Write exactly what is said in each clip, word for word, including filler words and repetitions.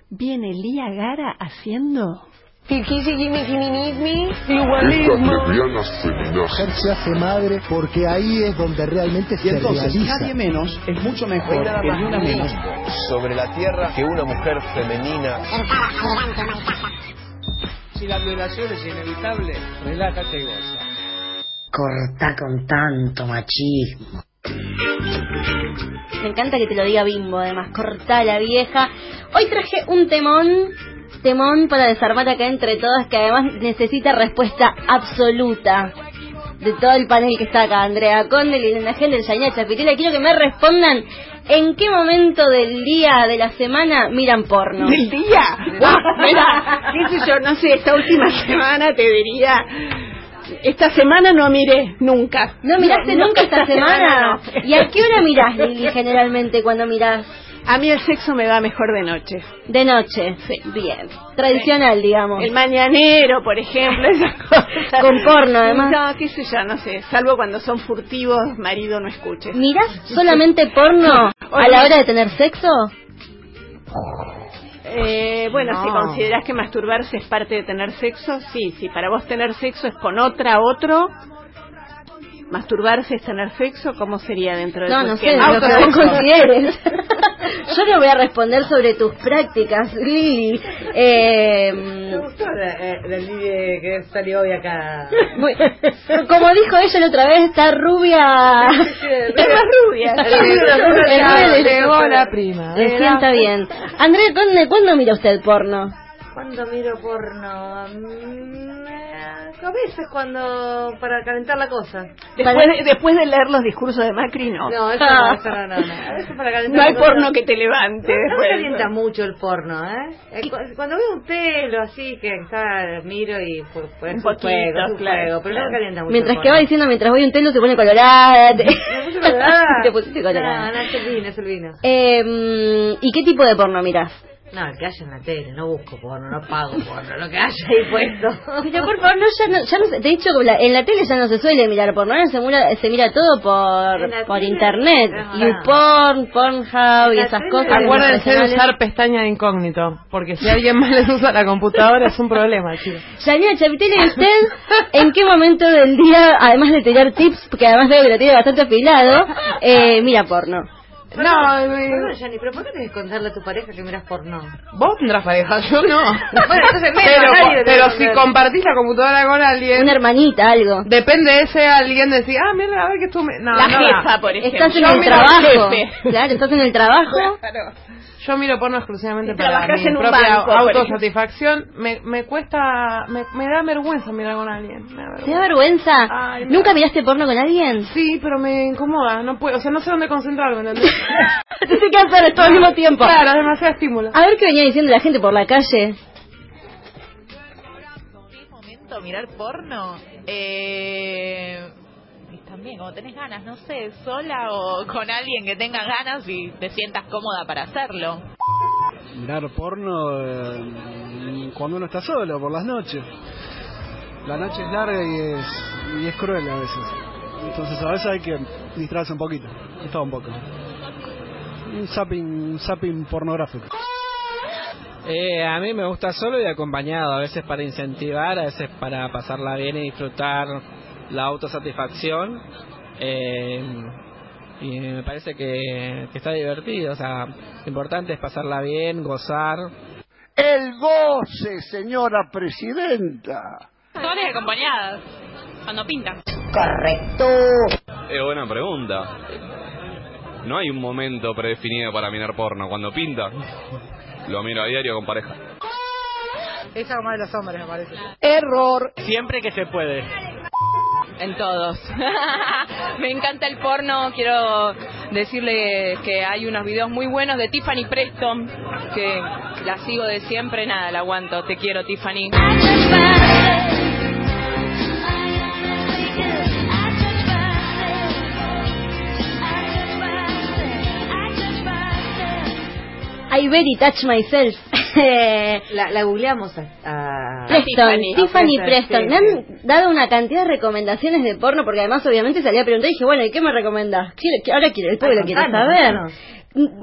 viene Lía Gara haciendo... Igualismo. Mujer se hace madre porque ahí es donde realmente se realiza. Nadie menos es mucho mejor que ni una menos. Sobre la tierra que una mujer femenina. Si la violación es inevitable, relájate y goza. Corta con tanto machismo. Me encanta que te lo diga Bimbo, además, corta la vieja. Hoy traje un temón, temón para desarmar acá entre todas, que además necesita respuesta absoluta de todo el panel que está acá. Andrea Conde, Liliana Hendel, Yanina Chapitela. Quiero que me respondan en qué momento del día, de la semana, miran porno. ¿Del día? Wow, mira, qué sé yo, no sé, esta última semana te diría... Esta semana no miré, nunca. ¿No miraste no, nunca no, esta semana? No. ¿Y a qué hora mirás, Lili, generalmente cuando mirás? A mí el sexo me va mejor de noche. De noche, sí. Bien. Tradicional, sí. Digamos. El mañanero, por ejemplo, esas cosas. Con porno, además. No, qué sé yo, no sé. Salvo cuando son furtivos, marido no escuche. ¿Mirás solamente porno a la hora de tener sexo? Eh, bueno, no. Si considerás que masturbarse es parte de tener sexo, sí. Si para vos tener sexo es con otra, otro... ¿Masturbarse es tener sexo? ¿Cómo sería dentro de no, tu no sé, lo que vos consideres. Yo le voy a responder sobre tus prácticas, Lili. Eh, Me gustó la, la Lili que salió hoy acá. Muy, como dijo ella la otra vez, está rubia. Está más rubia. Le llegó la prima. Le sienta bien. Andrea Conde, ¿cuándo mira usted porno? ¿Cuándo miro porno? Mm, a veces cuando... para calentar la cosa. Después de, después de leer los discursos de Macri, no. No, eso no, eso no, no, no. A veces para calentar no hay la porno cosa. que te levante. No, no me calienta mucho el porno, ¿eh? eh cuando veo un pelo así que está, miro y pues, pues un es poquito, un juego, es un claro, juego, pero claro. no me calienta mucho. Mientras que va diciendo, mientras voy un telo se pone colorada. Te, ¿Me puse colorada? te pusiste colorada. No, no, es el vino, es el vino. Eh, ¿Y qué tipo de porno mirás? No, el que haya en la tele, no busco porno, no pago porno, lo que haya ahí puesto. Pero por favor, no, ya no, ya no se, de hecho la, en la tele ya no se suele mirar porno, ahora se mira, se mira todo por por internet, YouPorn, Pornhub y esas cosas. Acuérdense de usar pestaña de incógnito, porque si alguien más les usa la computadora es un problema, chicos. Yanina Chapitela, ¿y usted en qué momento del día, además de tirar tips, porque además veo que lo tiene bastante afilado, eh, mira porno? No, no, Yanni, pero ¿por qué tenés que contarle a tu pareja que miras porno? Vos tendrás pareja, yo no. Bueno, entonces menos, pero nadie pero si compartís la computadora con alguien, una hermanita, algo. Depende de ese alguien decir, ah, mira, a ver que tú me... No, la no, jefa, no. por ejemplo. Estás en yo el trabajo. Claro, estás en el trabajo. Claro. Yo miro porno exclusivamente y para mi en propia banco, autosatisfacción. Me, me cuesta, me, me da vergüenza mirar con alguien. Me da vergüenza. ¿Te da vergüenza? Ay, ¿Nunca da... miraste porno con alguien? Sí, pero me incomoda, no puedo, o sea, no sé dónde concentrarme, ¿entendés? Te sé qué hacer todo al mismo tiempo. Claro, es demasiado estímulo. A ver qué venía diciendo la gente por la calle. ¿Qué momento mirar porno? Eh... También, como tenés ganas, no sé, sola o con alguien que tenga ganas y te sientas cómoda para hacerlo. Mirar porno eh, cuando uno está solo, por las noches. La noche es larga y es, y es cruel a veces. Entonces a veces hay que distraerse un poquito, y todo un poco. Un zapping, un zapping pornográfico. Eh, a mí me gusta solo y acompañado, a veces para incentivar, a veces para pasarla bien y disfrutar la autosatisfacción, eh, y me parece que, que está divertido, o sea, lo importante es pasarla bien, gozar. El goce, señora presidenta. Solas y acompañadas, cuando pintan. Correcto. Es buena pregunta. No hay un momento predefinido para mirar porno. Cuando pinta, lo miro a diario con pareja. Esa más de los hombres, me parece. Error. Siempre que se puede. En todos. Me encanta el porno. Quiero decirles que hay unos videos muy buenos de Tiffany Preston, que la sigo de siempre. Nada, la aguanto. Te quiero, Tiffany. I very touch myself. la, la googleamos a, a... Preston, Tiffany, Tiffany a Preston. sí, Me han sí. dado una cantidad de recomendaciones de porno, porque además obviamente salí a preguntar y dije, bueno, ¿y qué me recomendás? Quiero, ahora quiero, el pueblo quiere saber. Les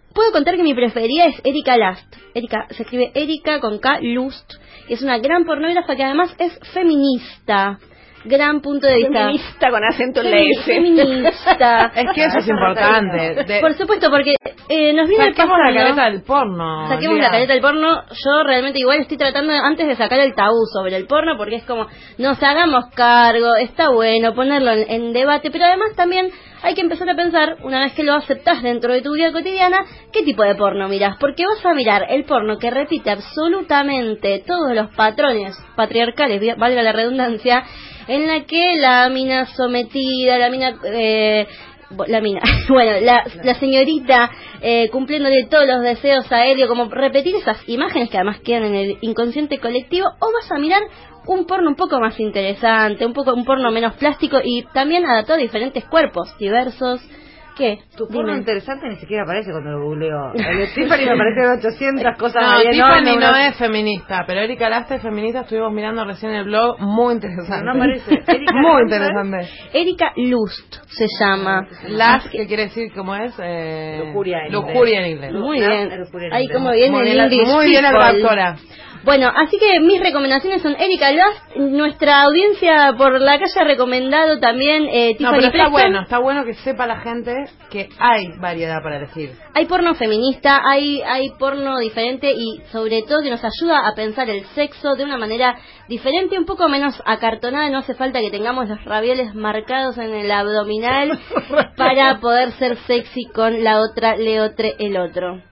puedo contar que mi preferida es Erika Lust. Erika, se escribe Erika con K, Lust. Es una gran pornógrafa que además es feminista. Gran punto de vista. Feminista con acento en la Femi- S. Feminista. Es que eso es importante. De- Por supuesto, porque eh, nos viene Saquemos pasando... la careta del porno. Saquemos Lía. la careta del porno. Yo realmente igual estoy tratando de- antes de sacar el tabú sobre el porno, porque es como, nos hagamos cargo, está bueno ponerlo en, en debate, pero además también hay que empezar a pensar, una vez que lo aceptás dentro de tu vida cotidiana, qué tipo de porno mirás, porque vas a mirar el porno que repite absolutamente todos los patrones patriarcales, vi- valga la redundancia, en la que la mina sometida, la mina... Eh, la mina, bueno, la, la señorita eh, cumpliéndole todos los deseos a Helio, como repetir esas imágenes que además quedan en el inconsciente colectivo, o vas a mirar un porno un poco más interesante, un poco un porno menos plástico y también adaptado a diferentes cuerpos diversos. ¿Qué? Tu porno Dime. interesante ni siquiera aparece cuando lo googleo. El de Tiffany me aparece ochocientas cosas. No, ahí Tiffany enormes, no una- es feminista, pero Erika Lust es feminista. Estuvimos mirando recién el blog, muy interesante. No aparece. Erika Muy Lust, interesante. Erika Lust se llama. Lust, que quiere decir, ¿cómo es? Eh, Lujuria en lujuria en inglés. Muy No, bien. lujuria en Ahí inglés. como viene Muy el bien, la- English muy bien la people. traductora. Bueno, así que mis recomendaciones son Erika Lust, nuestra audiencia por la calle ha recomendado también eh, No, Tiffany pero está Preston. bueno, está bueno que sepa la gente que hay variedad para elegir. Hay porno feminista, hay hay porno diferente y sobre todo que nos ayuda a pensar el sexo de una manera diferente, un poco menos acartonada. No hace falta que tengamos los ravioles marcados en el abdominal para poder ser sexy con la otra, le otre, el otro.